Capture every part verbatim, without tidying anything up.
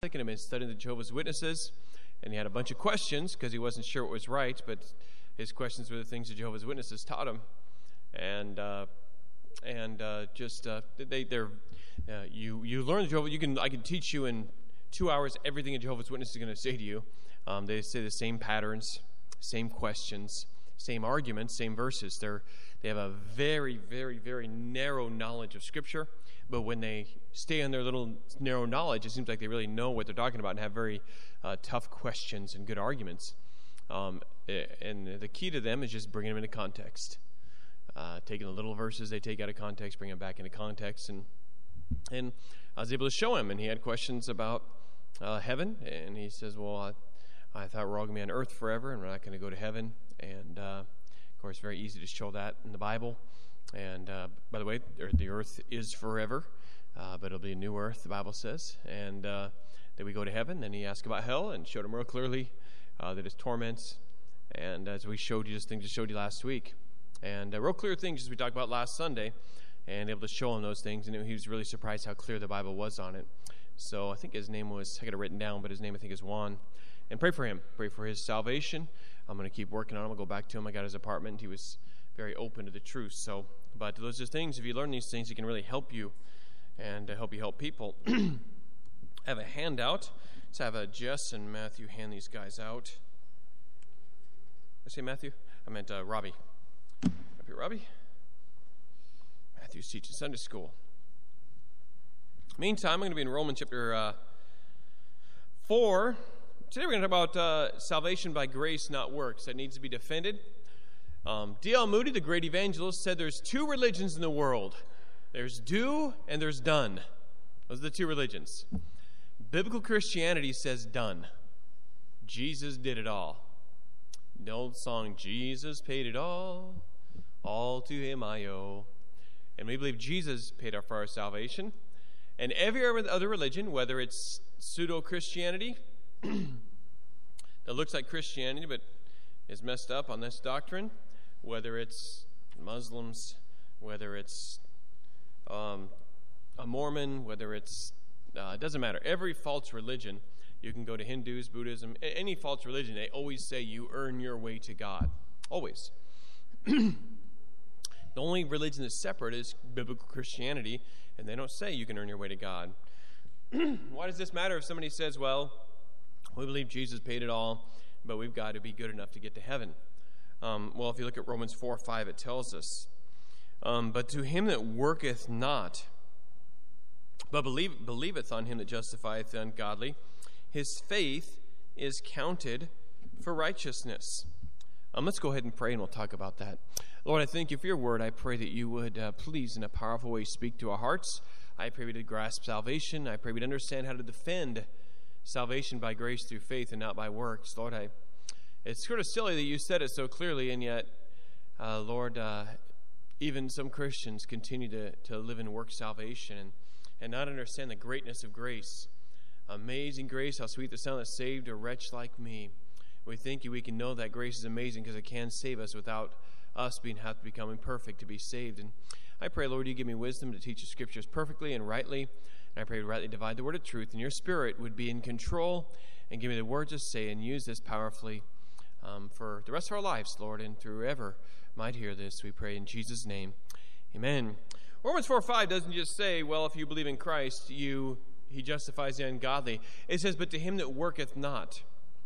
agnostic and had been studying the Jehovah's Witnesses, and he had a bunch of questions because he wasn't sure what was right, but his questions were the things the Jehovah's Witnesses taught him. And uh, and uh, just uh, they they're uh, you you learn the Jehovah. You can I can teach you in two hours everything a Jehovah's Witness is going to say to you. Um, they say the same patterns, same questions, same arguments, same verses. They're they have a very very very narrow knowledge of Scripture, but when they stay in their little narrow knowledge, it seems like they really know what they're talking about and have very uh, tough questions and good arguments. Um, and the key to them is just bringing them into context. Uh, taking the little verses they take out of context, bring them back into context. And and I was able to show him, and he had questions about uh, heaven. And he says, well, I, I thought we're all going to be on earth forever, and we're not going to go to heaven. And, uh, of course, very easy to show that in the Bible. And, uh, by the way, the earth is forever, uh, but it'll be a new earth, the Bible says. And uh, then we go to heaven. Then he asked about hell and showed him real clearly uh, that it's torments. And as we showed you, just things I showed you last week. And uh, real clear things as we talked about last Sunday, and able to show him those things. And he was really surprised how clear the Bible was on it. So I think his name was, I got it written down, but his name I think is Juan. And pray for him. Pray for his salvation. I'm going to keep working on him. I'll go back to him. I got his apartment. He was very open to the truth. So, but those are things, if you learn these things, it can really help you and uh, help you help people. I have a handout. Let's have a Jess and Matthew hand these guys out. Did I say Matthew? I meant uh, Robbie. Up here, Robbie. Matthew's teaching Sunday school. Meantime, I'm going to be in Romans chapter uh, four. Today we're going to talk about uh, salvation by grace, not works. That needs to be defended. Um, D L Moody, the great evangelist, said there's two religions in the world. There's do and there's done. Those are the two religions. Biblical Christianity says done. Jesus did it all. The old song, Jesus paid it all, all to him I owe. And we believe Jesus paid for our salvation. And every other religion, whether it's pseudo-Christianity, that looks like Christianity but is messed up on this doctrine, whether it's Muslims, whether it's um, a Mormon, whether it's, uh, it doesn't matter. Every false religion, you can go to Hindus, Buddhism, any false religion, they always say you earn your way to God. Always. The only religion that's separate is biblical Christianity, and they don't say you can earn your way to God. Why does this matter if somebody says, well, we believe Jesus paid it all, but we've got to be good enough to get to heaven? Um, well, if you look at Romans four five, it tells us, um, but to him that worketh not, but believe, believeth on him that justifieth the ungodly, his faith is counted for righteousness. Um, let's go ahead and pray, and we'll talk about that. Lord, I thank you for your word. I pray that you would uh, please, in a powerful way, speak to our hearts. I pray we would grasp salvation. I pray we'd understand how to defend salvation by grace through faith and not by works. Lord, I, it's sort of silly that you said it so clearly, and yet, uh, Lord, uh, even some Christians continue to, to live in work salvation and, and not understand the greatness of grace. Amazing grace, how sweet the sound that saved a wretch like me. We thank you we can know that grace is amazing because it can save us without us being have to becoming perfect to be saved. And I pray, Lord, you give me wisdom to teach the scriptures perfectly and rightly. And I pray you rightly divide the word of truth, and your spirit would be in control and give me the words to say and use this powerfully um, for the rest of our lives, Lord, and through whoever might hear this. We pray in Jesus' name. Amen. Romans four five doesn't just say, well, if you believe in Christ, you he justifies the ungodly. It says, but to him that worketh not,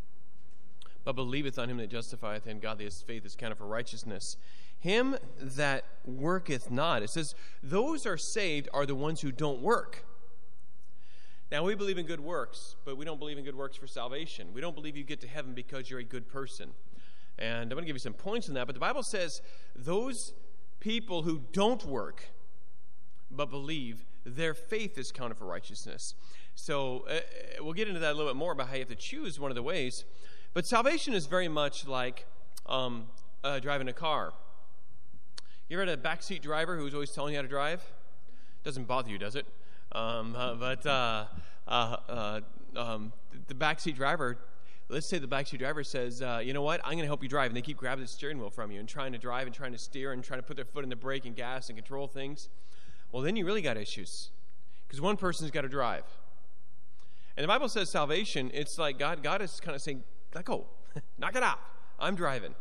but believeth on him that justifieth the ungodly, his faith is counted for righteousness. Him that worketh not. It says, those are saved are the ones who don't work. Now, we believe in good works, but we don't believe in good works for salvation. We don't believe you get to heaven because you're a good person. And I'm going to give you some points on that, but the Bible says those people who don't work but believe, their faith is counted for righteousness. So uh, we'll get into that a little bit more about how you have to choose one of the ways. But salvation is very much like um, uh, driving a car. You ever had a backseat driver who's always telling you how to drive? Doesn't bother you, does it? Um, uh, but uh, uh, uh, um, the backseat driver, let's say the backseat driver says, uh, you know what, I'm going to help you drive. And they keep grabbing the steering wheel from you and trying to drive and trying to steer and trying to put their foot in the brake and gas and control things. Well, then you really got issues because one person's got to drive. And the Bible says salvation, it's like God, God is kind of saying, let go, knock it out. I'm driving.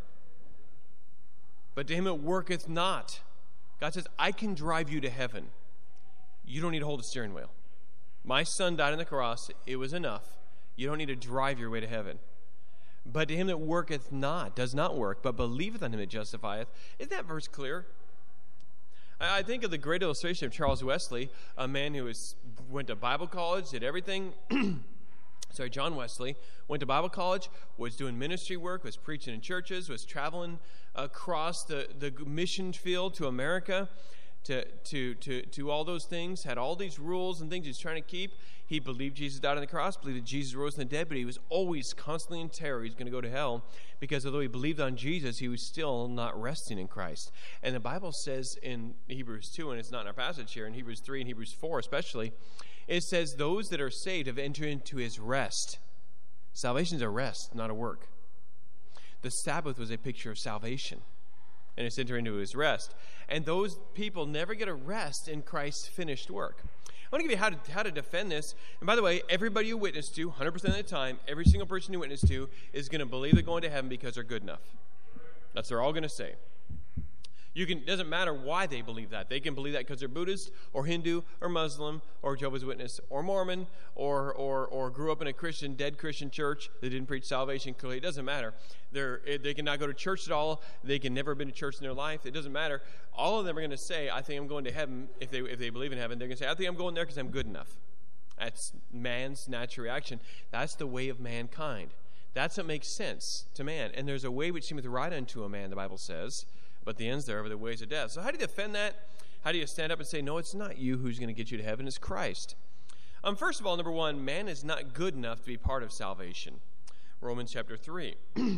But to him it worketh not. God says, I can drive you to heaven. You don't need to hold a steering wheel. My son died on the cross. It was enough. You don't need to drive your way to heaven. But to him that worketh not, does not work, but believeth on him that justifieth. Isn't that verse clear? I, I think of the great illustration of Charles Wesley, a man who was, went to Bible college, did everything. Sorry, John Wesley went to Bible college, was doing ministry work, was preaching in churches, was traveling across the, the mission field to America, to, to, to, to all those things, had all these rules and things he was trying to keep. He believed Jesus died on the cross, believed that Jesus rose from the dead, but he was always constantly in terror. He's going to go to hell because although he believed on Jesus, he was still not resting in Christ. And the Bible says in Hebrews two, and it's not in our passage here, in Hebrews three and Hebrews four especially, it says those that are saved have entered into his rest. Salvation is a rest, not a work. The Sabbath was a picture of salvation, and it's entering into his rest. And those people never get a rest in Christ's finished work. I want to give you how to, how to defend this. And by the way, everybody you witness to, one hundred percent of the time, every single person you witness to is going to believe they're going to heaven because they're good enough. That's what they're all going to say. You can, it doesn't matter why they believe that. They can believe that because they're Buddhist or Hindu or Muslim or Jehovah's Witness or Mormon or or or grew up in a Christian, dead Christian church that didn't preach salvation clearly. It doesn't matter. They're, they can not go to church at all. They can never have been to church in their life. It doesn't matter. All of them are going to say, I think I'm going to heaven. If they if they believe in heaven, they're going to say, I think I'm going there because I'm good enough. That's man's natural reaction. That's the way of mankind. That's what makes sense to man. And there's a way which seemeth right unto a man, the Bible says, but the ends thereof are the ways of death. So how do you defend that? How do you stand up and say, no, it's not you who's going to get you to heaven, it's Christ? Um, first of all, number one, man is not good enough to be part of salvation. Romans chapter three.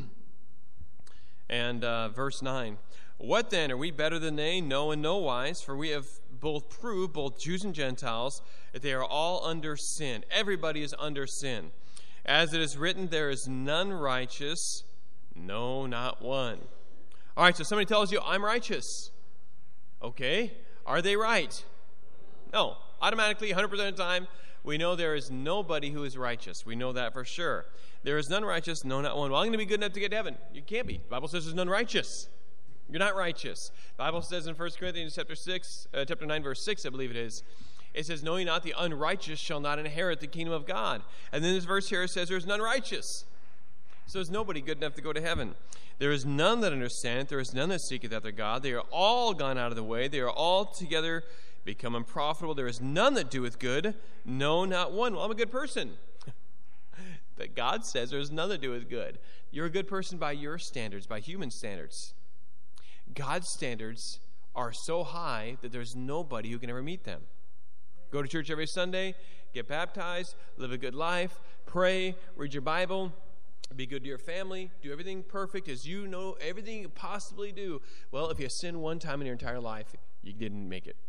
and uh, verse nine. What then? Are we better than they? No, in no wise. For we have both proved, both Jews and Gentiles, that they are all under sin. Everybody is under sin. As it is written, there is none righteous, no, not one. All right, so somebody tells you, I'm righteous. Okay, are they right? No. Automatically, one hundred percent of the time, we know there is nobody who is righteous. We know that for sure. There is none righteous, no, not one. Well, I'm going to be good enough to get to heaven. You can't be. The Bible says there's none righteous. You're not righteous. The Bible says in First Corinthians chapter six, uh, chapter nine, verse six, I believe it is, it says, know ye not the unrighteous shall not inherit the kingdom of God. And then this verse here says there's none righteous. So there's nobody good enough to go to heaven. There is none that understandeth. There is none that seeketh after God. They are all gone out of the way. They are all together become unprofitable. There is none that doeth good. No, not one. Well, I'm a good person. But God says there is none that doeth good. You're a good person by your standards, by human standards. God's standards are so high that there's nobody who can ever meet them. Go to church every Sunday, get baptized, live a good life, pray, read your Bible, be good to your family, do everything perfect as you know everything you possibly do. Well, if you sin one time in your entire life, you didn't make it.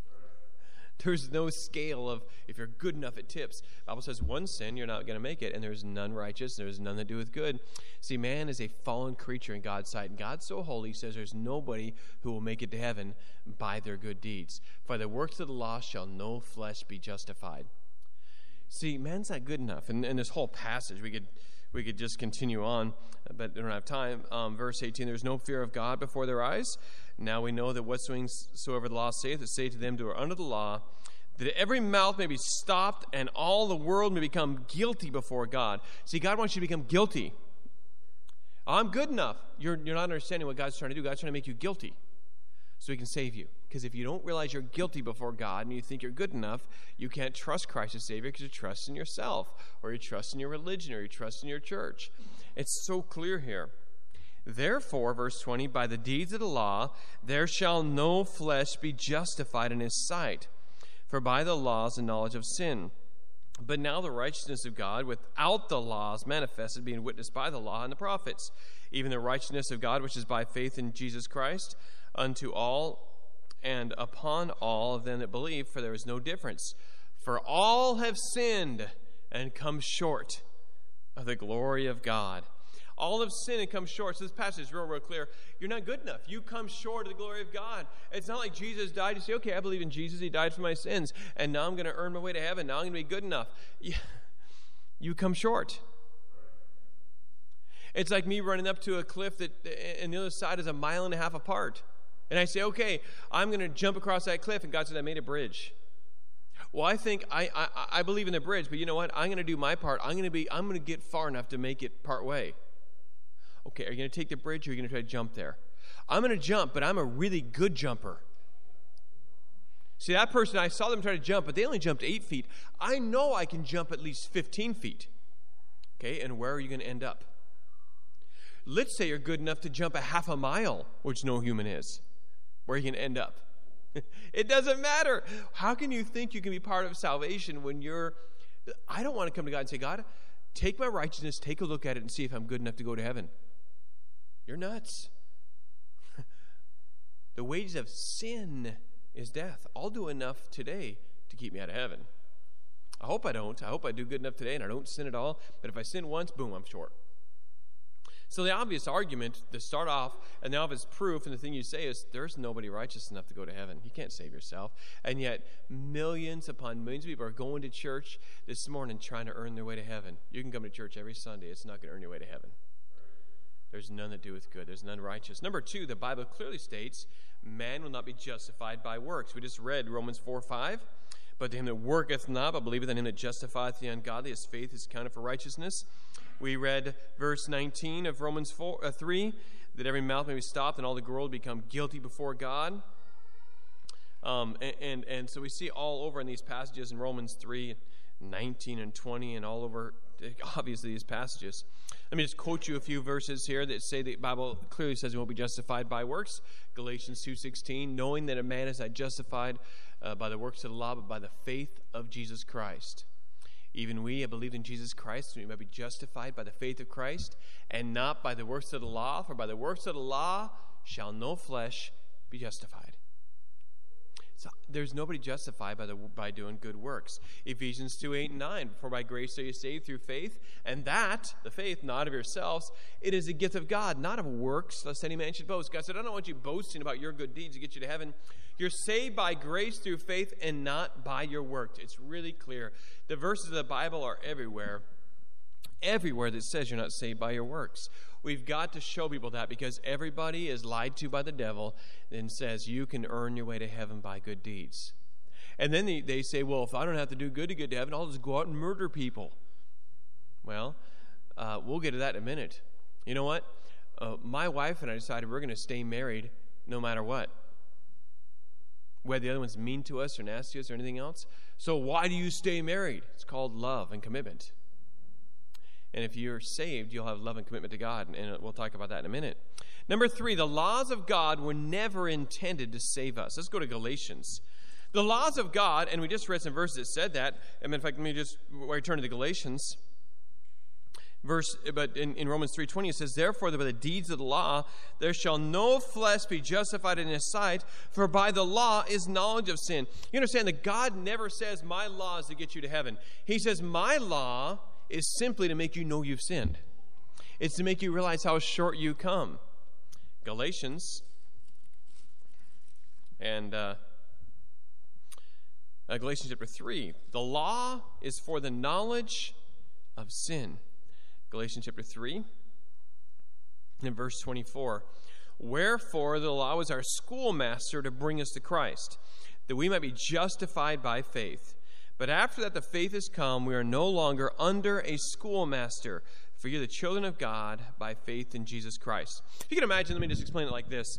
There's no scale of if you're good enough it tips. The Bible says one sin, you're not going to make it, and there's none righteous, and there's none that doeth good. See, man is a fallen creature in God's sight, and God's so holy, he says there's nobody who will make it to heaven by their good deeds. For the works of the law shall no flesh be justified. See, man's not good enough. And in this whole passage, we could we could just continue on, but we don't have time. Um, verse eighteen, there's no fear of God before their eyes. Now we know that whatsoever the law saith, it say to them who are under the law, that every mouth may be stopped and all the world may become guilty before God. See, God wants you to become guilty. I'm good enough. You're, you're not understanding what God's trying to do. God's trying to make you guilty so he can save you. Because if you don't realize you're guilty before God and you think you're good enough, you can't trust Christ as Savior because you trust in yourself, or you trust in your religion, or you trust in your church. It's so clear here. Therefore, verse twenty, by the deeds of the law, there shall no flesh be justified in his sight. For by the law is the knowledge of sin. But now the righteousness of God without the law is manifested, being witnessed by the law and the prophets, even the righteousness of God which is by faith in Jesus Christ, unto all and upon all of them that believe, for there is no difference. For all have sinned and come short of the glory of God. All have sinned and come short. So this passage is real, real clear. You're not good enough. You come short of the glory of God. It's not like Jesus died. You say, okay, I believe in Jesus. He died for my sins. And now I'm going to earn my way to heaven. Now I'm going to be good enough. Yeah. you come short. It's like me running up to a cliff that, and the other side is a mile and a half apart. And I say, okay, I'm going to jump across that cliff. And God said, I made a bridge. Well, I think I, I I believe in the bridge, but you know what? I'm going to do my part. I'm going to be I'm going to get far enough to make it part way. Okay, are you going to take the bridge or are you going to try to jump there? I'm going to jump, but I'm a really good jumper. See, that person, I saw them try to jump, but they only jumped eight feet. I know I can jump at least fifteen feet. Okay, and where are you going to end up? Let's say you're good enough to jump a half a mile, which no human is. Where are you going to end up? It doesn't matter. How can you think you can be part of salvation when you're... I don't want to come to God and say, God, take my righteousness, take a look at it, and see if I'm good enough to go to heaven. You're nuts. The wages of sin is death. I'll do enough today to keep me out of heaven. I hope I don't. I hope I do good enough today and I don't sin at all. But if I sin once, boom, I'm short. So the obvious argument to start off, and the obvious proof, and the thing you say is, there's nobody righteous enough to go to heaven. You can't save yourself. And yet, millions upon millions of people are going to church this morning trying to earn their way to heaven. You can come to church every Sunday. It's not going to earn your way to heaven. There's none that doeth good. There's none righteous. Number two, the Bible clearly states, man will not be justified by works. We just read Romans four five. But to him that worketh not, but believeth in him that justifieth the ungodly, his faith is counted for righteousness. We read verse nineteen of Romans four, uh, three, that every mouth may be stopped and all the world become guilty before God. Um, and, and, and so we see all over in these passages in Romans three, nineteen and twenty, and all over, obviously, these passages. Let me just quote you a few verses here that say the Bible clearly says we won't be justified by works. Galatians two sixteen, knowing that a man is not justified uh, by the works of the law, but by the faith of Jesus Christ. Even we have believed in Jesus Christ, and we might be justified by the faith of Christ, and not by the works of the law, for by the works of the law shall no flesh be justified. So there's nobody justified by the by doing good works. Ephesians two, eight, and nine, for by grace are you saved through faith, and that, the faith, not of yourselves, it is a gift of God, not of works, lest any man should boast. God said, I don't want you boasting about your good deeds to get you to heaven. You're saved by grace through faith and not by your works. It's really clear. The verses of the Bible are everywhere. Everywhere that says you're not saved by your works. We've got to show people that, because everybody is lied to by the devil and says you can earn your way to heaven by good deeds. And then they, they say, well, if I don't have to do good to get to heaven, I'll just go out and murder people. Well, uh, we'll get to that in a minute. You know what? Uh, my wife and I decided we're going to stay married no matter what. Whether the other one's mean to us or nasty to us or anything else. So why do you stay married? It's called love and commitment. And if you're saved, you'll have love and commitment to God. And we'll talk about that in a minute. Number three, the laws of God were never intended to save us. Let's go to Galatians. The laws of God, and we just read some verses that said that. I mean, in fact, let me just return to the Galatians. Verse, but in, in Romans three twenty it says, therefore, by the deeds of the law, there shall no flesh be justified in his sight, for by the law is knowledge of sin. You understand that God never says, my law is to get you to heaven. He says, my law is simply to make you know you've sinned. It's to make you realize how short you come. Galatians and uh, uh, Galatians chapter three. The law is for the knowledge of sin. Galatians chapter three and verse twenty-four. Wherefore the law was our schoolmaster to bring us to Christ, that we might be justified by faith. But after that the faith has come, we are no longer under a schoolmaster, for you're the children of God by faith in Jesus Christ. If you can imagine, let me just explain it like this.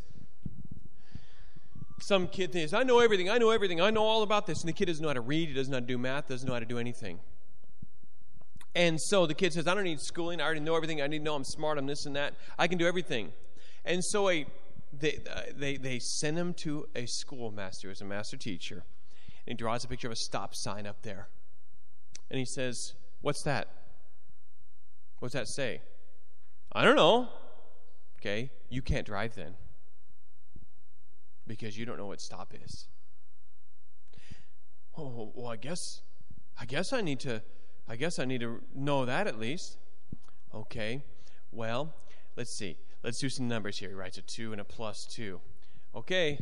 Some kid thinks, I know everything, I know everything, I know all about this. And the kid doesn't know how to read, he doesn't know how to do math, doesn't know how to do anything. And so the kid says, I don't need schooling, I already know everything, I need to know I'm smart, I'm this and that, I can do everything. And so a, they, uh, they, they send him to a schoolmaster, as a master teacher. And he draws a picture of a stop sign up there. And he says, what's that? What's that say? I don't know. Okay, you can't drive then. Because you don't know what stop is. Oh, well, I guess, I guess I need to, I guess I need to know that at least. Okay, well, let's see. Let's do some numbers here. He writes a two and a plus two. Okay.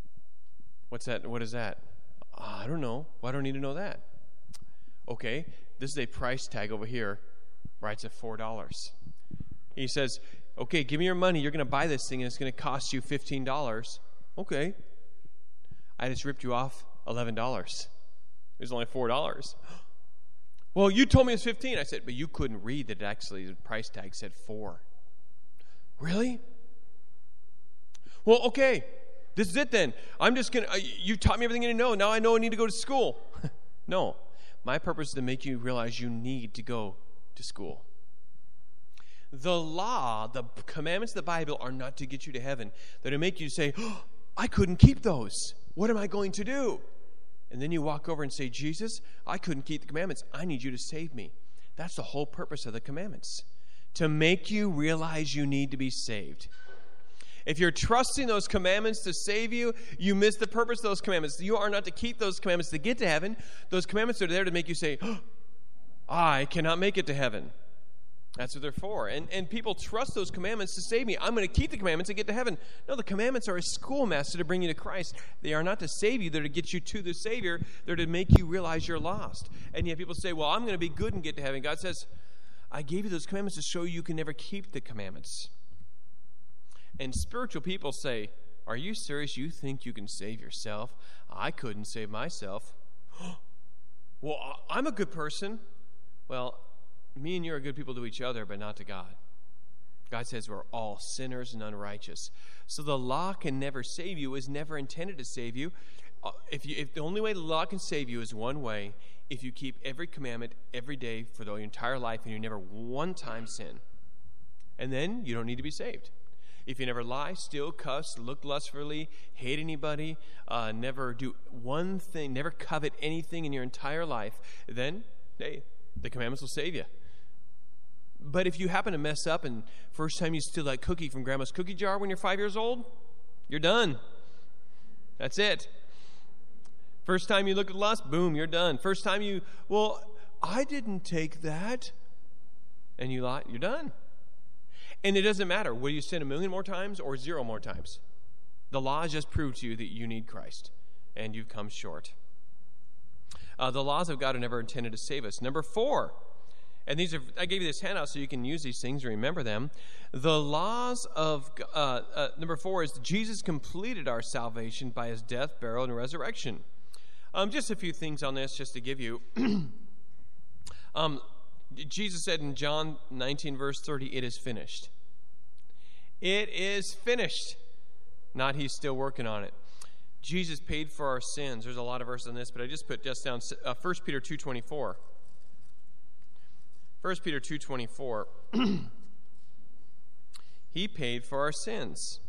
What's that? What is that? I don't know. Why do I need to know that? Okay. this is a price tag over here, right? It's at four dollars. He says, okay, give me your money. You're going to buy this thing, and it's going to cost you fifteen dollars. Okay. I just ripped you off eleven dollars. It was only four dollars. Well, you told me it was fifteen dollars. I said, but you couldn't read that it actually, the price tag said four. Really? Well, okay. This is it then. I'm just going to, uh, you taught me everything I need to know. Now I know I need to go to school. No. My purpose is to make you realize you need to go to school. The law, the commandments of the Bible are not to get you to heaven. They're to make you say, oh, I couldn't keep those. What am I going to do? And then you walk over and say, Jesus, I couldn't keep the commandments. I need you to save me. That's the whole purpose of the commandments. To make you realize you need to be saved. If you're trusting those commandments to save you, you miss the purpose of those commandments. You are not to keep those commandments to get to heaven. Those commandments are there to make you say, oh, I cannot make it to heaven. That's what they're for. And, and people trust those commandments to save me. I'm going to keep the commandments to get to heaven. No, the commandments are a schoolmaster to bring you to Christ. They are not to save you. They're to get you to the Savior. They're to make you realize you're lost. And yet people say, well, I'm going to be good and get to heaven. God says, I gave you those commandments to show you you can never keep the commandments. And spiritual people say, are you serious? You think you can save yourself? I couldn't save myself. Well, I'm a good person. Well, me and you are good people to each other, but not to God. God says we're all sinners and unrighteous. So the law can never save you, is never intended to save you. Uh, if, you. if the only way the law can save you is one way, if you keep every commandment every day for the entire life and you never one time sin. And then you don't need to be saved. If you never lie, steal, cuss, look lustfully, hate anybody, uh, never do one thing, never covet anything in your entire life, then, hey, the commandments will save you. But if you happen to mess up and first time you steal that cookie from Grandma's cookie jar when you're five years old, you're done. That's it. First time you look at lust, boom, you're done. First time you, well, I didn't take that, and you lie, you're done. And it doesn't matter whether you sin a million more times or zero more times. The law has just proved to you that you need Christ, and you've come short. Uh, the laws of God are never intended to save us. Number four, and these are, I gave you this handout so you can use these things and remember them. The laws of, uh, uh, number four is Jesus completed our salvation by his death, burial, and resurrection. Um, just a few things on this just to give you. um, Jesus said in John nineteen, verse thirty, it is finished. It is finished. Not he's still working on it. Jesus paid for our sins. There's a lot of verses on this, but I just put just down uh, First Peter two twenty-four. First Peter two twenty-four. He paid for our sins.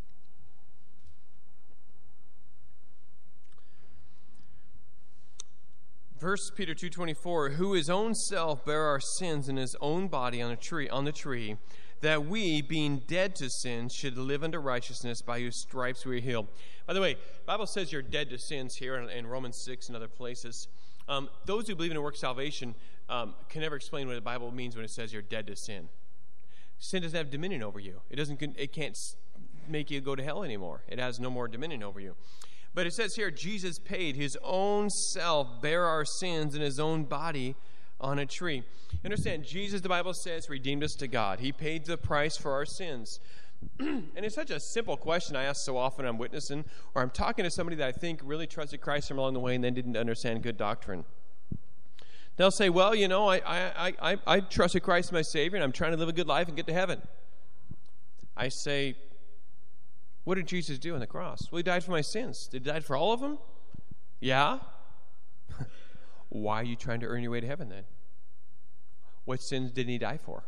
First Peter two twenty-four, who his own self bare our sins in his own body on a tree on the tree, that we, being dead to sin, should live unto righteousness, by whose stripes we are healed. By the way, the Bible says you're dead to sins here in, in Romans six and other places. Um, those who believe in a work salvation um, can never explain what the Bible means when it says you're dead to sin. Sin doesn't have dominion over you. It doesn't. It can't make you go to hell anymore. It has no more dominion over you. But it says here, Jesus paid his own self, bear our sins in his own body on a tree. Understand, Jesus, the Bible says, redeemed us to God. He paid the price for our sins. And it's such a simple question I ask so often I'm witnessing, or I'm talking to somebody that I think really trusted Christ from along the way and then didn't understand good doctrine. They'll say, well, you know, I, I, I, I trusted Christ as my Savior, and I'm trying to live a good life and get to heaven. I say, what did Jesus do on the cross? Well, he died for my sins. Did he die for all of them? Yeah. Why are you trying to earn your way to heaven then? What sins didn't he die for?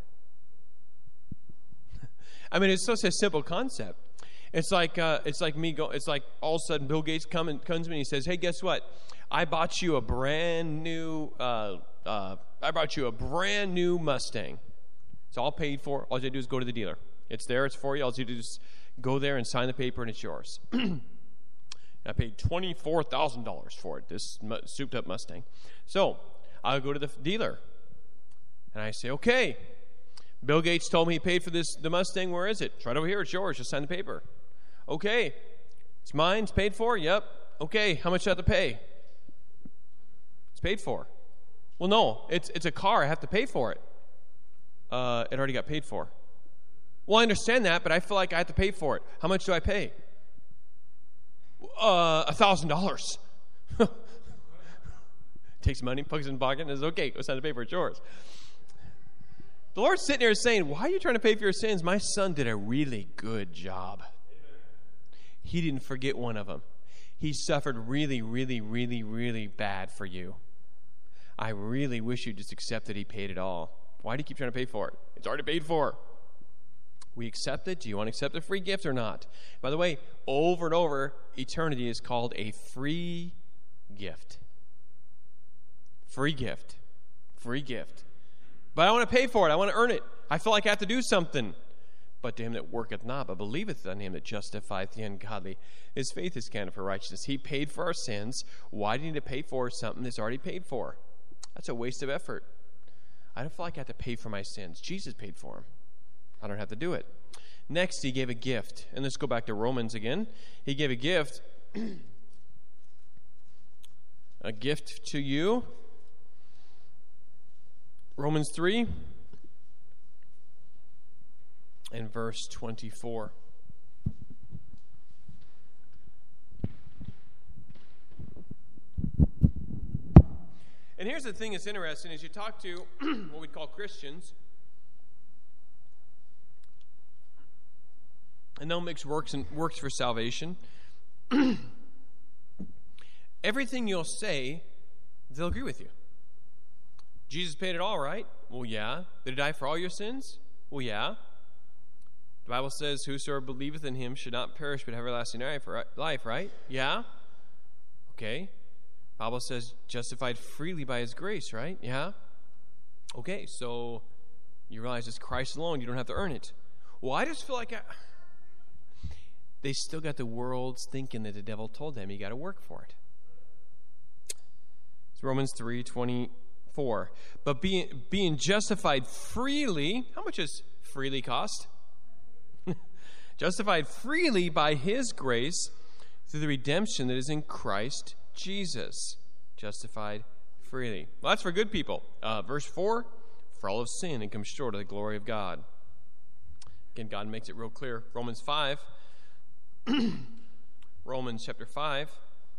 I mean, it's such a simple concept. It's like uh, it's like me go. It's like all of a sudden Bill Gates come and, comes to me and he says, "Hey, guess what? I bought you a brand new. Uh, uh, I bought you a brand new Mustang. It's all paid for. All you have to do is go to the dealer. It's there. It's for you. All you have to do is go there and sign the paper, and it's yours." I paid twenty-four thousand dollars for it, this souped-up Mustang. So I'll go to the dealer, and I say, okay, Bill Gates told me he paid for this the Mustang. Where is it? It's right over here. It's yours. Just sign the paper. Okay. It's mine. It's paid for? Yep. Okay. How much do I have to pay? It's paid for. Well, no, it's it's a car. I have to pay for it. Uh, it already got paid for. Well, I understand that, but I feel like I have to pay for it. How much do I pay? Uh, a thousand dollars. Takes money, puts it in the pocket, and says, okay, go sign to pay for it. It's yours. The Lord's sitting there saying, why are you trying to pay for your sins? My son did a really good job. He didn't forget one of them. He suffered really, really, really, really bad for you. I really wish you just accept that he paid it all. Why do you keep trying to pay for it? It's already paid for. We accept it. Do you want to accept the free gift or not? By the way, over and over, eternity is called a free gift. Free gift. Free gift. But I want to pay for it. I want to earn it. I feel like I have to do something. But to him that worketh not, but believeth on him that justifieth the ungodly, his faith is counted for righteousness. He paid for our sins. Why do you need to pay for something that's already paid for? That's a waste of effort. I don't feel like I have to pay for my sins. Jesus paid for them. I don't have to do it. Next, he gave a gift. And let's go back to Romans again. He gave a gift. A gift to you. Romans three and verse twenty-four. And here's the thing that's interesting, is you talk to what we'd call Christians, and they'll mix works and works for salvation. Everything you'll say, they'll agree with you. Jesus paid it all, right? Well, yeah. Did he die for all your sins? Well, yeah. The Bible says, whosoever believeth in him should not perish but have everlasting life, right? Yeah. Okay. The Bible says, justified freely by his grace, right? Yeah. Okay, so you realize it's Christ alone. You don't have to earn it. Well, I just feel like I... They still got the world's thinking that the devil told them you got to work for it. It's Romans three twenty-four. But being, being justified freely, how much does freely cost? Justified freely by his grace through the redemption that is in Christ Jesus. Justified freely. Well, that's for good people. Uh, verse four, for all of sin and come short of the glory of God. Again, God makes it real clear. Romans five. Romans chapter five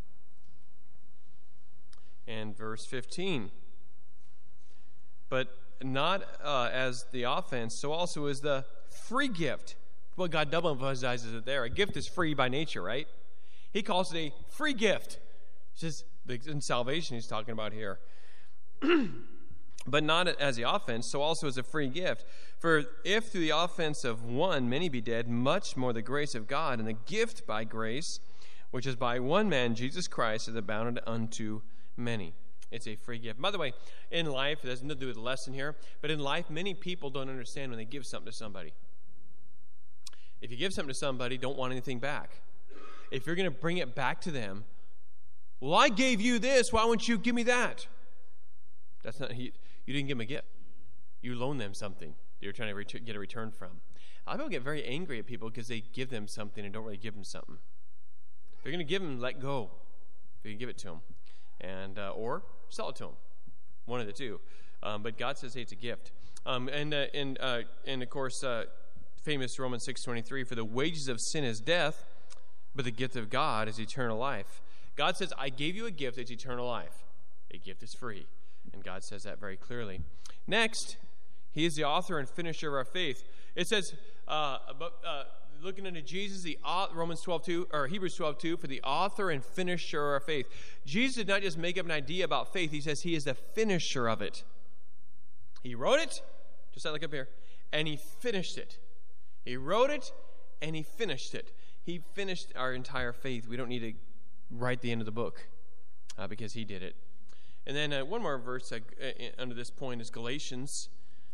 and verse fifteen. But not uh, as the offense, so also is the free gift. Well, God double emphasizes it there. A gift is free by nature, right? He calls it a free gift. It's just in salvation he's talking about here. But not as the offense, so also as a free gift. For if through the offense of one many be dead, much more the grace of God and the gift by grace, which is by one man, Jesus Christ, is abounded unto many. It's a free gift. By the way, in life, it has nothing to do with the lesson here, but in life, many people don't understand when they give something to somebody. If you give something to somebody, don't want anything back. If you're going to bring it back to them, well, I gave you this, why won't you give me that? That's not, you, you didn't give them a gift. You loaned them something you're trying to ret- get a return from. A lot of people get very angry at people because they give them something and don't really give them something. If you're going to give them, let go. If you can give it to them. And, uh, or sell it to them. One of the two. Um, but God says, hey, it's a gift. Um, and, uh, and, uh, and, of course, uh, famous Romans six twenty-three, for the wages of sin is death, but the gift of God is eternal life. God says, I gave you a gift that's eternal life. A gift is free. And God says that very clearly. Next, he is the author and finisher of our faith. It says, uh, about, uh, looking into Jesus, the uh, Romans twelve two, or Hebrews twelve two, for the author and finisher of our faith. Jesus did not just make up an idea about faith. He says he is the finisher of it. He wrote it, just like up here, and he finished it. He wrote it, and he finished it. He finished our entire faith. We don't need to write the end of the book uh, because he did it. And then uh, one more verse uh, under this point is Galatians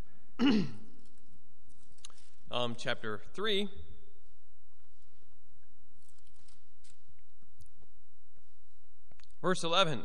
um, chapter three. Verse eleven.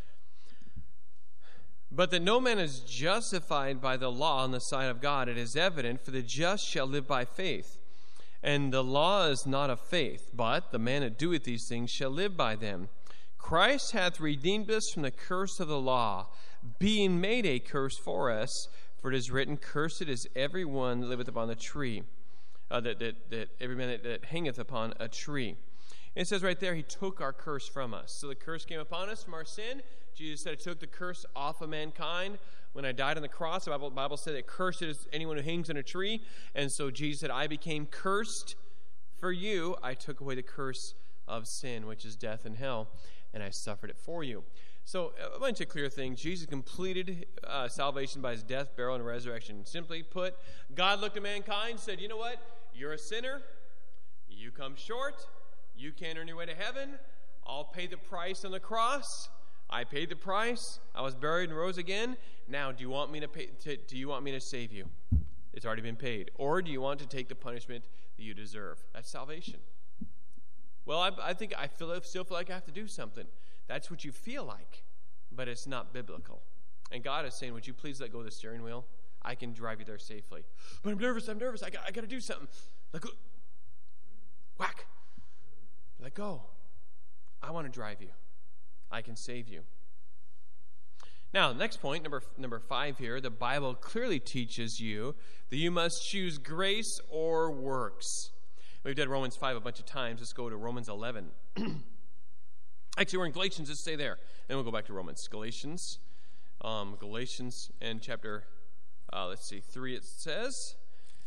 But that no man is justified by the law in the sight of God, it is evident, for the just shall live by faith. And the law is not of faith, but the man that doeth these things shall live by them. Christ hath redeemed us from the curse of the law, being made a curse for us, for it is written, Cursed is every one that liveth upon the tree, uh, that, that, that every man that, that hangeth upon a tree. And it says right there, he took our curse from us. So the curse came upon us from our sin. Jesus said, I took the curse off of mankind. When I died on the cross, the Bible, the Bible said that cursed is anyone who hangs on a tree. And so Jesus said, I became cursed for you. I took away the curse of sin, which is death and hell, and I suffered it for you. So a bunch of clear things. Jesus completed uh, salvation by his death, burial, and resurrection. Simply put, God looked at mankind and said, you know what? You're a sinner. You come short. You can't earn your way to heaven. I'll pay the price on the cross. I paid the price. I was buried and rose again. Now, do you want me to pay? To, do you want me to save you? It's already been paid. Or do you want to take the punishment that you deserve? That's salvation. Well, I, I think I feel, still feel like I have to do something. That's what you feel like, but it's not biblical. And God is saying, would you please let go of the steering wheel? I can drive you there safely. But I'm nervous, I'm nervous. I got, I got to do something. Let go. Whack. Let go. I want to drive you. I can save you. Now, next point, number number five here, the Bible clearly teaches you that you must choose grace or works. We've done Romans five a bunch of times. Let's go to Romans eleven. Actually, we're in Galatians. Let's stay there. Then we'll go back to Romans. Galatians. Um, Galatians and chapter, uh, let's see, three it says.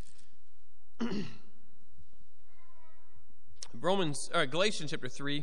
Romans, uh, Galatians chapter three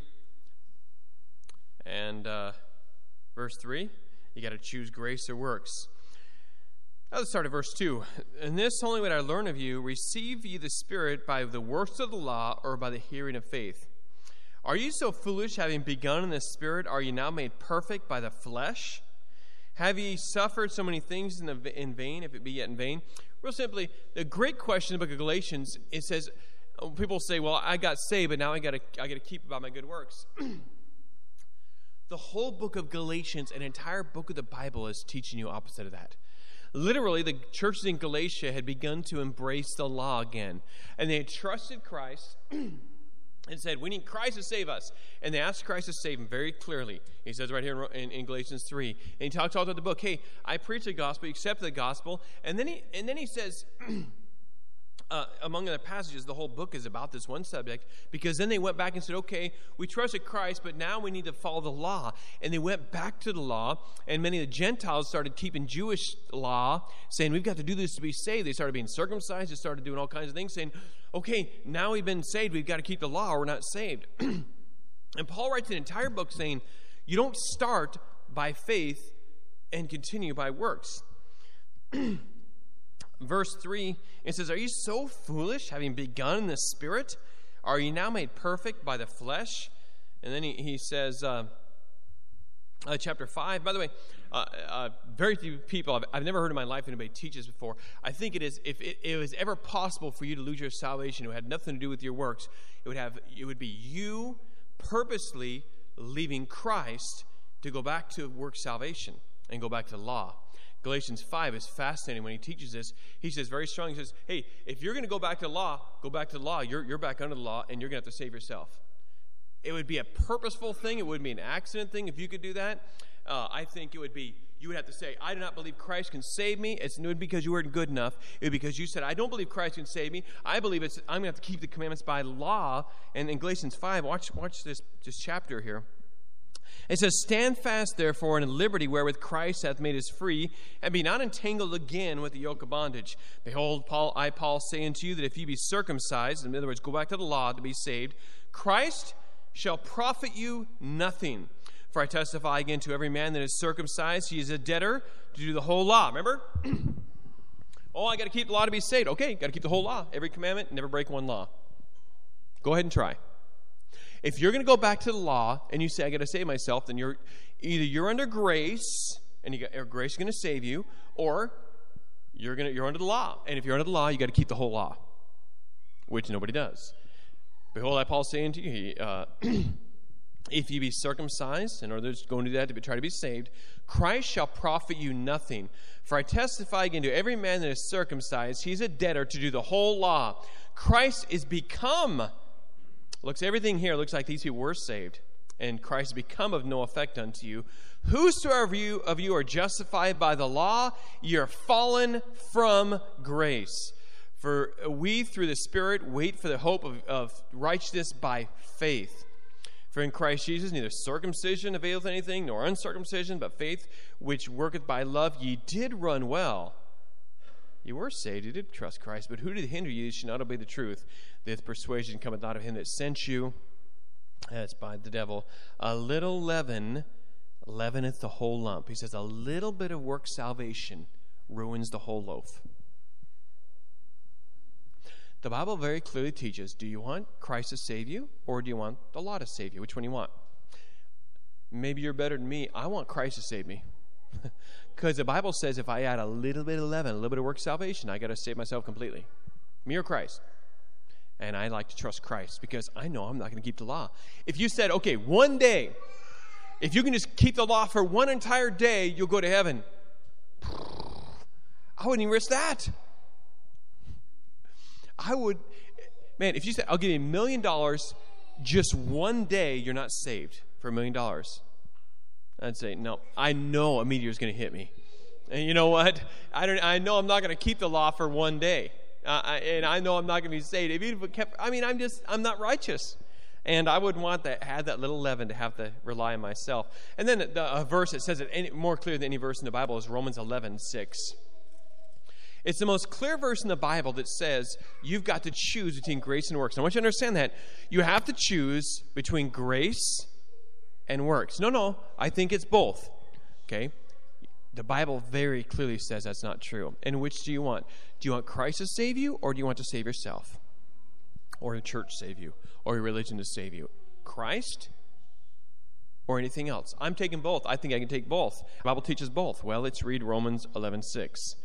and uh, verse three. You got to choose grace or works. Now let's start at verse two. And this only would I learn of you, receive ye the Spirit by the works of the law or by the hearing of faith? Are you so foolish, having begun in the Spirit, are you now made perfect by the flesh? Have ye suffered so many things in, the, in vain, if it be yet in vain? Real simply, the great question in the book of Galatians, it says, people say, well, I got saved, but now I got to I got to keep about my good works. The whole book of Galatians, an entire book of the Bible, is teaching you opposite of that. Literally, the churches in Galatia had begun to embrace the law again. And they had trusted Christ and said, we need Christ to save us. And they asked Christ to save them very clearly. He says right here in, in Galatians three. And he talks all throughout the book, hey, I preach the gospel, you accept the gospel. And then he, and then he says... Uh, among the passages, the whole book is about this one subject, because then they went back and said, okay, we trusted Christ, but now we need to follow the law. And they went back to the law, and many of the Gentiles started keeping Jewish law, saying, we've got to do this to be saved. They started being circumcised. They started doing all kinds of things, saying, okay, now we've been saved. We've got to keep the law or we're not saved. And Paul writes an entire book saying, you don't start by faith and continue by works. Verse three, it says, are you so foolish, having begun in the Spirit? Are you now made perfect by the flesh? And then he, he says, uh, uh, chapter five, by the way, uh, uh, very few people, I've, I've never heard in my life anybody teach this before. I think it is, if it, it was ever possible for you to lose your salvation, it had nothing to do with your works. It would have, it would be you purposely leaving Christ to go back to work salvation and go back to law. Galatians five is fascinating when he teaches this. He says very strong, he says, hey, if you're going to go back to law, go back to the law. You're, you're back under the law, and you're going to have to save yourself. It would be a purposeful thing. It wouldn't be an accident thing if you could do that. Uh, I think it would be, you would have to say, I do not believe Christ can save me. It's not because you weren't good enough. It would be because you said, I don't believe Christ can save me. I believe it's, I'm going to have to keep the commandments by law. And in Galatians five, watch, watch this, this chapter here. It says, stand fast, therefore, in liberty wherewith Christ hath made us free, and be not entangled again with the yoke of bondage. Behold, Paul, I, Paul, say unto you that if ye be circumcised, in other words, go back to the law to be saved, Christ shall profit you nothing. For I testify again to every man that is circumcised, he is a debtor to do the whole law. Remember? Oh, I got to keep the law to be saved. Okay, got to keep the whole law. Every commandment, never break one law. Go ahead and try. If you're going to go back to the law and you say, I got to save myself, then you're either you're under grace and you got, or grace is going to save you, or you're going to you're under the law. And if you're under the law, you got to keep the whole law, which nobody does. Behold, I Paul say unto you, uh, if ye be circumcised, in order to go and do that to be, try to be saved, Christ shall profit you nothing. For I testify again to every man that is circumcised, he's a debtor to do the whole law. Christ is become. Looks everything here looks like these people were saved. and Christ become of no effect unto you. Whosoever of you, of you are justified by the law, ye are fallen from grace. For we, through the Spirit, wait for the hope of, of righteousness by faith. For in Christ Jesus neither circumcision availeth anything, nor uncircumcision, but faith which worketh by love. Ye did run well. You were saved, you did trust Christ, but who did hinder you? You should not obey the truth. This persuasion cometh not of him that sent you. That's by the devil. A little leaven leaveneth the whole lump. He says a little bit of work salvation ruins the whole loaf. The Bible very clearly teaches, do you want Christ to save you, or do you want the law to save you? Which one do you want? Maybe you're better than me. I want Christ to save me. Because the Bible says if I add a little bit of leaven, a little bit of work salvation, I got to save myself completely. Me or Christ? And I like to trust Christ because I know I'm not going to keep the law. If you said, okay, one day, if you can just keep the law for one entire day, you'll go to heaven. I wouldn't even risk that. I would, man, if you said, I'll give you a million dollars, just one day you're not saved for a million dollars. I'd say, no, I know a meteor is going to hit me. And you know what? I don't. I know I'm not going to keep the law for one day. Uh, I, and I know I'm not going to be saved. If it kept, I mean, I'm just, I'm not righteous. And I wouldn't want that, had that little leaven to have to rely on myself. And then the, a verse that says it any, more clear than any verse in the Bible is Romans eleven six. It's the most clear verse in the Bible that says you've got to choose between grace and works. And I want you to understand that. You have to choose between grace and works. No, no, I think it's both. Okay? The Bible very clearly says that's not true. And which do you want? Do you want Christ to save you, or do you want to save yourself? Or the church save you? Or your religion to save you? Christ or anything else? I'm taking both. I think I can take both. The Bible teaches both. Well, let's read Romans eleven six.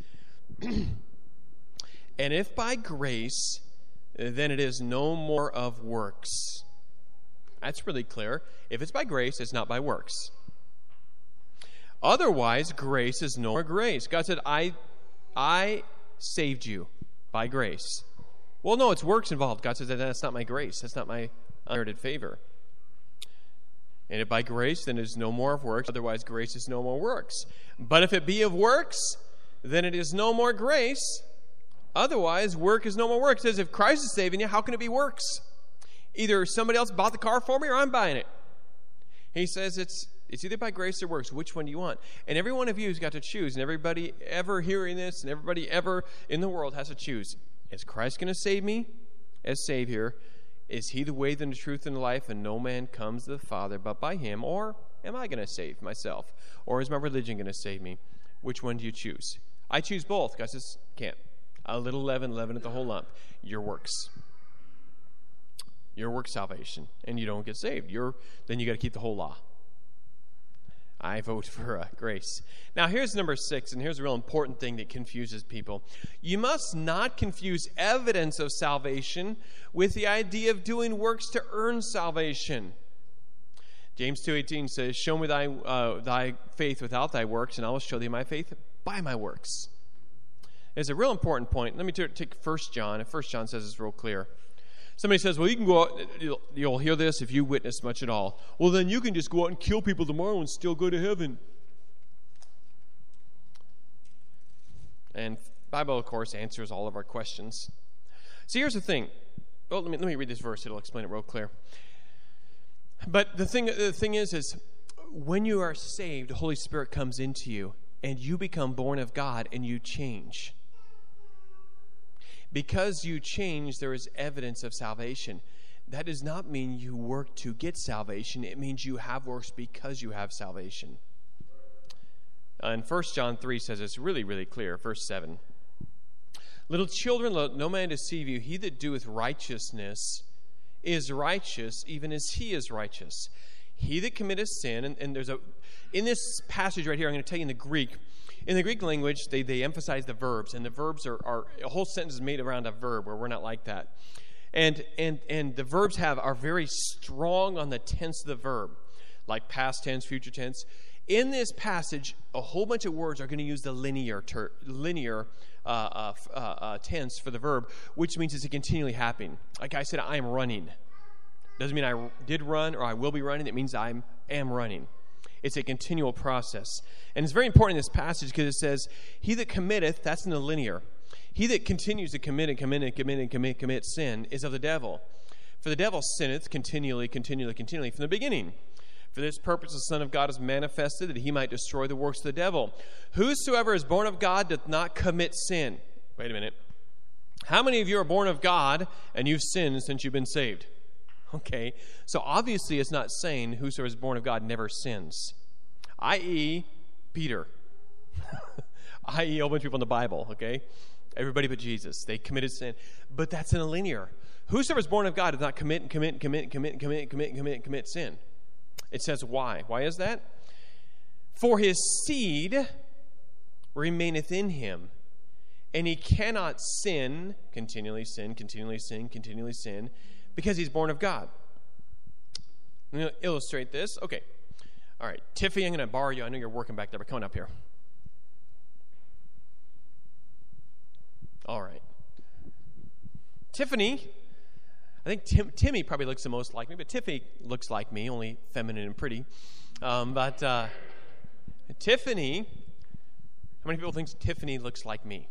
And if by grace, then it is no more of works. That's really clear. If it's by grace, it's not by works. Otherwise, grace is no more grace. God said, I, I saved you by grace. Well, no, it's works involved. God says, that's not my grace. That's not my unmerited favor. And if by grace, then it is no more of works. Otherwise, grace is no more works. But if it be of works, then it is no more grace. Otherwise, work is no more work. It says, if Christ is saving you, how can it be works? Either somebody else bought the car for me or I'm buying it. He says it's it's either by grace or works. Which one do you want? And every one of you has got to choose. And everybody ever hearing this and everybody ever in the world has to choose. Is Christ going to save me as Savior? Is He the way, the truth, and the life? And no man comes to the Father but by Him. Or am I going to save myself? Or is my religion going to save me? Which one do you choose? I choose both. God says, can't. A little leaven, leaven at the whole lump. Your works. Your work salvation. And you don't get saved. You're, then you got to keep the whole law. I vote for uh, grace. Now here's number six, and here's a real important thing that confuses people. You must not confuse evidence of salvation with the idea of doing works to earn salvation. James two eighteen says, show me thy, uh, thy faith without thy works, and I will show thee my faith by my works. It's a real important point. Let me t- take First John. First John says it's real clear. Somebody says, well, you can go out, you'll, you'll hear this if you witness much at all. Well, then you can just go out and kill people tomorrow and still go to heaven. And the Bible, of course, answers all of our questions. See, here's the thing. Well, let me, let me read this verse. It'll explain it real clear. But the thing, the thing is, is when you are saved, the Holy Spirit comes into you, and you become born of God, and you change. Because you change, there is evidence of salvation. That does not mean you work to get salvation. It means you have works because you have salvation. Uh, and First John three says it's really, really clear. Verse seven. Little children, let no man deceive you. He that doeth righteousness is righteous, even as he is righteous. He that committeth sin, and, and there's a, in this passage right here, I'm going to tell you in the Greek, in the Greek language, they, they emphasize the verbs, and the verbs are, are, a whole sentence is made around a verb, where we're not like that. And and and the verbs have are very strong on the tense of the verb, like past tense, future tense. In this passage, a whole bunch of words are going to use the linear ter, linear uh, uh, uh, uh, tense for the verb, which means it's continually happening. Like I said, I am running. Doesn't mean I did run or I will be running. It means I am running. It's a continual process. And it's very important in this passage because it says, he that committeth, that's in the linear. He that continues to commit and commit and commit and commit, commit sin is of the devil. For the devil sinneth continually, continually, continually from the beginning. For this purpose the Son of God is manifested, that he might destroy the works of the devil. Whosoever is born of God doth not commit sin. Wait a minute. How many of you are born of God and you've sinned since you've been saved? Okay, so obviously it's not saying whosoever is born of God never sins, that is. Peter, that is a whole bunch of people in the Bible, okay? Everybody but Jesus. They committed sin. But that's in a linear. Whosoever is born of God does not commit and commit and commit and commit and commit and commit and commit and commit sin. It says why. Why is that? For his seed remaineth in him, and he cannot sin, continually sin, continually sin, continually sin, because he's born of God. I'm going to illustrate this. Okay. All right. Tiffany, I'm going to borrow you. I know you're working back there, but come on up here. All right. Tiffany, I think Tim, Timmy probably looks the most like me, but Tiffany looks like me, only feminine and pretty. Um, but uh, Tiffany, how many people think Tiffany looks like me?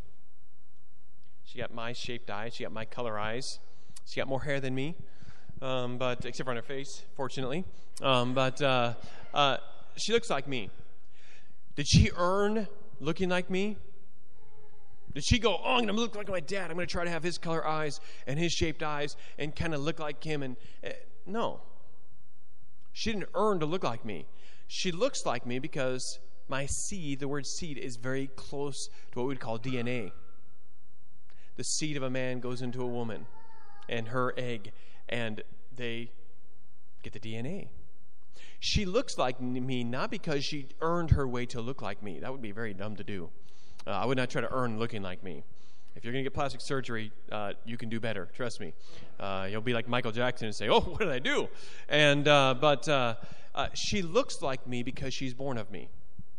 She got my shaped eyes. She got my color eyes. She got more hair than me, um, but except for on her face, fortunately. Um, but uh, uh, she looks like me. Did she earn looking like me? Did she go, oh, I'm going to look like my dad. I'm going to try to have his color eyes and his shaped eyes and kind of look like him? And uh, no. She didn't earn to look like me. She looks like me because my seed, the word seed, is very close to what we'd call D N A. The seed of a man goes into a woman and her egg, and they get the D N A. She looks like me not because she earned her way to look like me. That would be very dumb to do. Uh, I would not try to earn looking like me. If you're going to get plastic surgery, uh, you can do better. Trust me. Uh, you'll be like Michael Jackson and say, oh, what did I do? And uh, But uh, uh, she looks like me because she's born of me.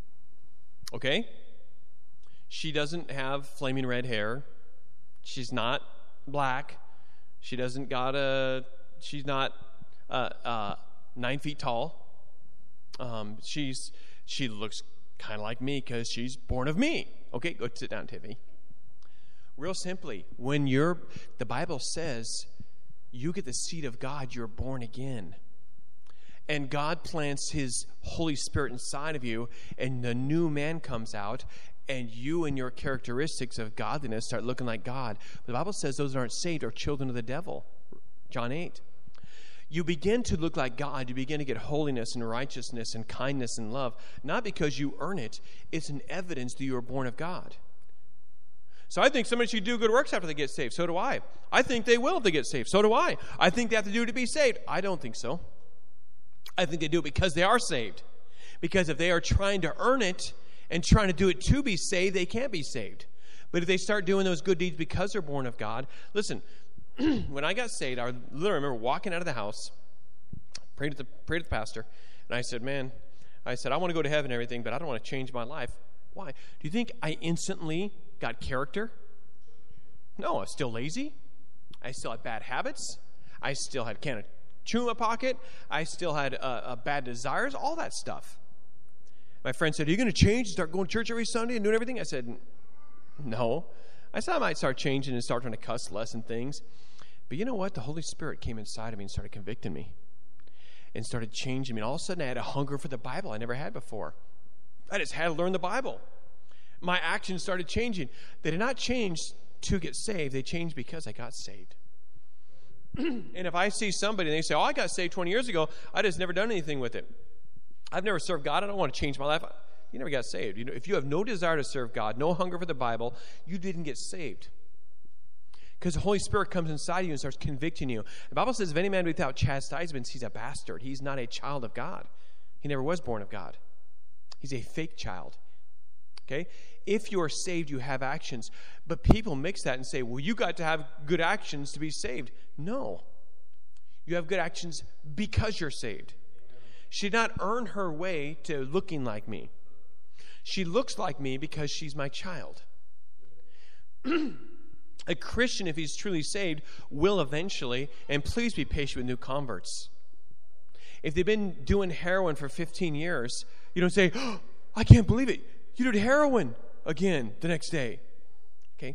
Okay? She doesn't have flaming red hair. She's not black. She doesn't got a, she's not uh, uh, nine feet tall. Um, she's, she looks kind of like me because she's born of me. Okay, go sit down, Tiffany. Real simply, when you're, the Bible says, you get the seed of God, you're born again. And God plants his Holy Spirit inside of you, and the new man comes out, and you and your characteristics of godliness start looking like God. The Bible says those that aren't saved are children of the devil. John eight. You begin to look like God. You begin to get holiness and righteousness and kindness and love, not because you earn it. It's an evidence that you are born of God. So I think somebody should do good works after they get saved. So do I. I think they will if they get saved. So do I. I think they have to do it to be saved. I don't think so. I think they do it because they are saved. Because if they are trying to earn it and trying to do it to be saved, they can't be saved. But if they start doing those good deeds because they're born of God, listen, when I got saved, I literally remember walking out of the house, prayed to the, prayed to the pastor, and I said, man, I said, I want to go to heaven and everything, but I don't want to change my life. Why? Do you think I instantly got character? No, I was still lazy. I still had bad habits. I still had a can of chew in my pocket. I still had uh, uh, bad desires, all that stuff. My friend said, are you going to change and start going to church every Sunday and doing everything? I said, no. I said I might start changing and start trying to cuss less and things. But you know what? The Holy Spirit came inside of me and started convicting me and started changing me. And all of a sudden, I had a hunger for the Bible I never had before. I just had to learn the Bible. My actions started changing. They did not change to get saved. They changed because I got saved. And if I see somebody and they say, oh, I got saved twenty years ago, I just never done anything with it. I've never served God. I don't want to change my life. You never got saved. You know, if you have no desire to serve God, no hunger for the Bible, you didn't get saved. Because the Holy Spirit comes inside you and starts convicting you. The Bible says, if any man without chastisement, he's a bastard. He's not a child of God. He never was born of God. He's a fake child. Okay? If you are saved, you have actions. But people mix that and say, well, you got to have good actions to be saved. No. You have good actions because you're saved. She did not earn her way to looking like me. She looks like me because she's my child. And A Christian, if he's truly saved, will eventually, and please be patient with new converts. If they've been doing heroin for fifteen years, you don't say, oh, I can't believe it. You did heroin again the next day. Okay?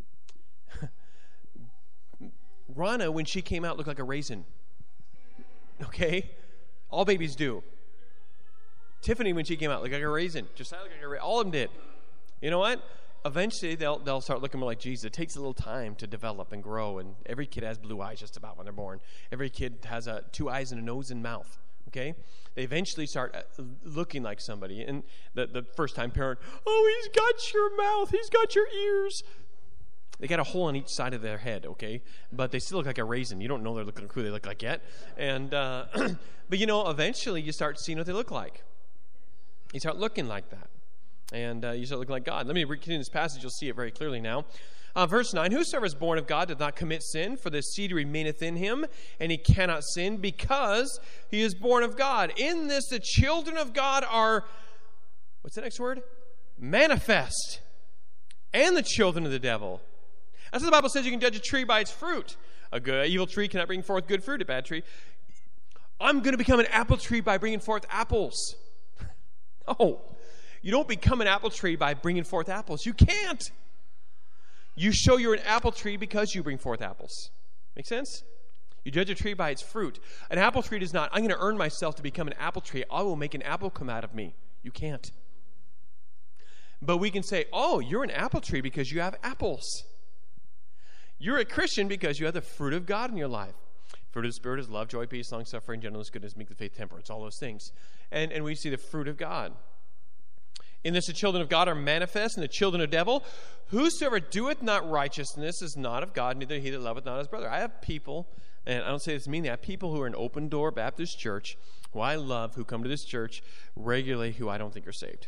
Rana, when she came out, looked like a raisin. Okay? All babies do. Tiffany, when she came out, looked like a raisin. Josiah looked like a raisin. All of them did. You know what? Eventually, they'll they'll start looking more like Jesus. It takes a little time to develop and grow, and every kid has blue eyes just about when they're born. Every kid has a, two eyes and a nose and mouth, okay? They eventually start looking like somebody, and the, the first-time parent, oh, he's got your mouth, he's got your ears. They got a hole on each side of their head, okay? But they still look like a raisin. You don't know they're looking who they look like yet. And uh, but, you know, eventually you start seeing what they look like. You start looking like that. And uh, you start looking like God. Let me continue this passage. You'll see it very clearly now. Uh, verse nine, whosoever is born of God doth not commit sin, for the seed remaineth in him, and he cannot sin because he is born of God. In this the children of God are, what's the next word? Manifest. And the children of the devil. That's what the Bible says. You can judge a tree by its fruit. A good, evil tree cannot bring forth good fruit. A bad tree. I'm going to become an apple tree by bringing forth apples. No. You don't become an apple tree by bringing forth apples. You can't. You show you're an apple tree because you bring forth apples. Make sense? You judge a tree by its fruit. An apple tree does not, I'm going to earn myself to become an apple tree. I will make an apple come out of me. You can't. But we can say, oh, you're an apple tree because you have apples. You're a Christian because you have the fruit of God in your life. Fruit of the Spirit is love, joy, peace, long-suffering, gentleness, goodness, meekness, faith, temperance, all those things. And, and we see the fruit of God. In this the children of God are manifest, and the children of the devil. Whosoever doeth not righteousness is not of God, neither he that loveth not his brother. I have people, and I don't say this meanly, I have people who are in Open Door Baptist Church, who I love, who come to this church regularly, who I don't think are saved.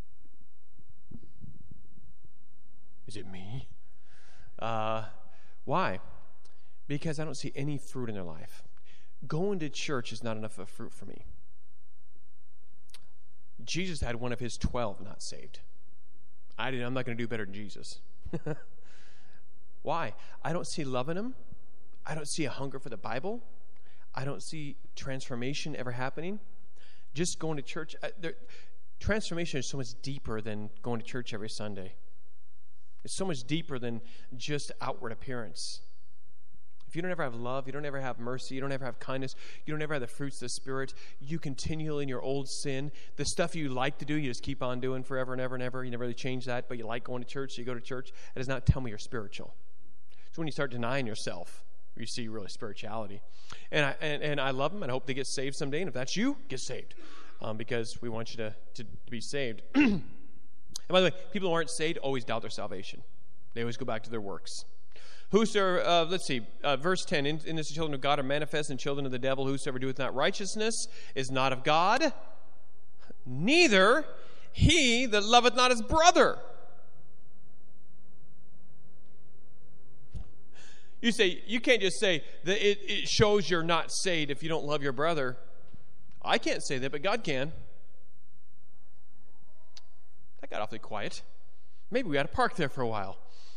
Is it me? Uh, why? Because I don't see any fruit in their life. Going to church is not enough of fruit for me. Jesus had one of his twelve not saved. I didn't, I'm not going to do better than Jesus. Why? I don't see love in him. I don't see a hunger for the Bible. I don't see transformation ever happening. Just going to church. Uh, there, transformation is so much deeper than going to church every Sunday. It's so much deeper than just outward appearance. If you don't ever have love, you don't ever have mercy, you don't ever have kindness, you don't ever have the fruits of the Spirit, you continually in your old sin, the stuff you like to do, you just keep on doing forever and ever and ever. You never really change that, but you like going to church, so you go to church. It does not tell me you're spiritual. It's when you start denying yourself, you see really spirituality. And I, and, and I love them, and I hope they get saved someday. And if that's you, get saved, um, because we want you to, to, to be saved. And by the way, people who aren't saved always doubt their salvation. They always go back to their works. Whosoever, uh, let's see, uh, verse ten, in, in this the children of God are manifest, and children of the devil. Whosoever doeth not righteousness is not of God, neither he that loveth not his brother. You say, you can't just say that it, it shows you're not saved if you don't love your brother. I can't say that, but God can. That got awfully quiet. Maybe we ought to park there for a while.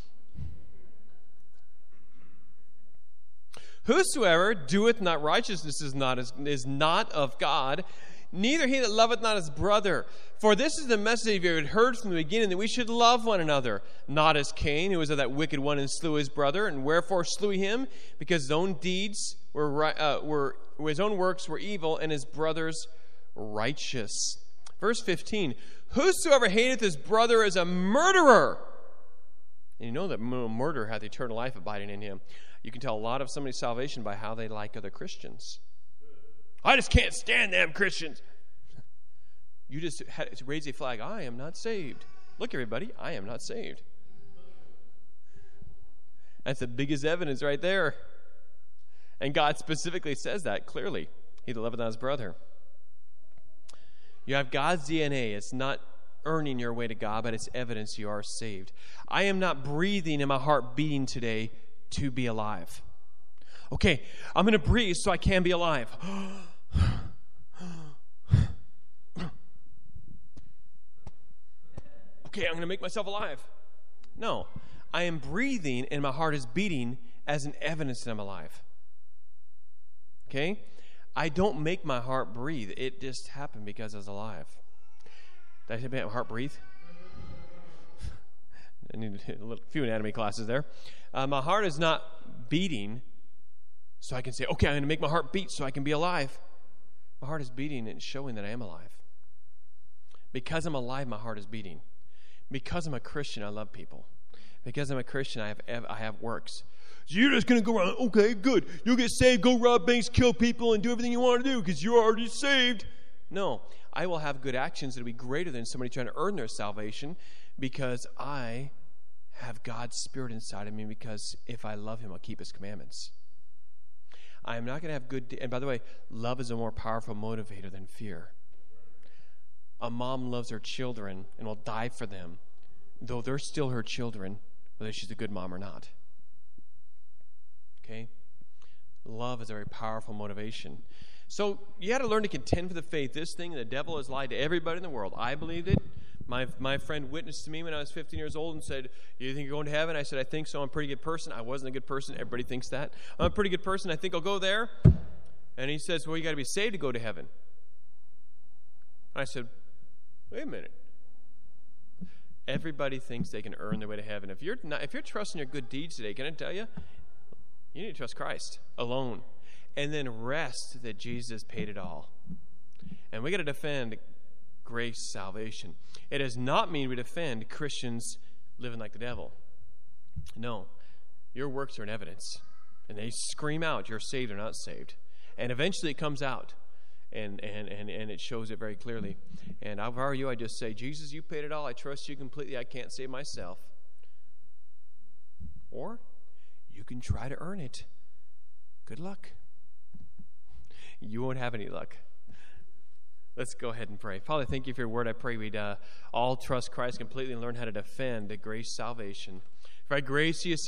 Whosoever doeth not righteousness is not, is not of God, neither he that loveth not his brother. For this is the message you had heard from the beginning, that we should love one another, not as Cain, who was of that wicked one and slew his brother. And wherefore slew he him? Because his own deeds were, uh, were his own works were evil, and his brother's righteous. Verse fifteen, whosoever hateth his brother is a murderer. And you know that murder hath eternal life abiding in him. You can tell a lot of somebody's salvation by how they like other Christians. I just can't stand them Christians. You just had to raise a flag. I am not saved. Look, everybody, I am not saved. That's the biggest evidence right there. And God specifically says that clearly. He that loveth not his brother. You have God's D N A. It's not earning your way to God, but it's evidence you are saved. I am not breathing and my heart beating today to be alive. Okay, I'm going to breathe so I can be alive. Okay, I'm going to make myself alive. No, I am breathing and my heart is beating as an evidence that I'm alive. Okay? I don't make my heart breathe. It just happened because I was alive. Did I say my heart breathe? I need a little, few anatomy classes there. Uh, my heart is not beating so I can say, okay, I'm going to make my heart beat so I can be alive. My heart is beating and showing that I am alive. Because I'm alive, my heart is beating. Because I'm a Christian, I love people. Because I'm a Christian, I have I have works. So you're just going to go around, okay, good. You'll get saved, go rob banks, kill people, and do everything you want to do because you're already saved. No, I will have good actions that will be greater than somebody trying to earn their salvation because I have God's Spirit inside of me, because if I love him, I'll keep his commandments. I am not going to have good... De- and by the way, love is a more powerful motivator than fear. A mom loves her children and will die for them, though they're still her children, whether she's a good mom or not. Okay? Love is a very powerful motivation. So you had to learn to contend for the faith. This thing, the devil has lied to everybody in the world. I believed it. My my friend witnessed to me when I was fifteen years old and said, you think you're going to heaven? I said, I think so. I'm a pretty good person. I wasn't a good person. Everybody thinks that. I'm a pretty good person. I think I'll go there. And he says, well, you got to be saved to go to heaven. I said, wait a minute. Everybody thinks they can earn their way to heaven. If you're not, if you're trusting your good deeds today, can I tell you? You need to trust Christ alone. And then rest that Jesus paid it all. And we got to defend grace, salvation. It does not mean we defend Christians living like the devil. No. Your works are an evidence. And they scream out, you're saved or not saved. And eventually it comes out. And, and, and, and it shows it very clearly. And if I were you, I'd just say, Jesus, you paid it all. I trust you completely. I can't save myself. Or you can try to earn it. Good luck. You won't have any luck. Let's go ahead and pray. Father, thank you for your word. I pray we'd uh, all trust Christ completely and learn how to defend the grace salvation. For by grace you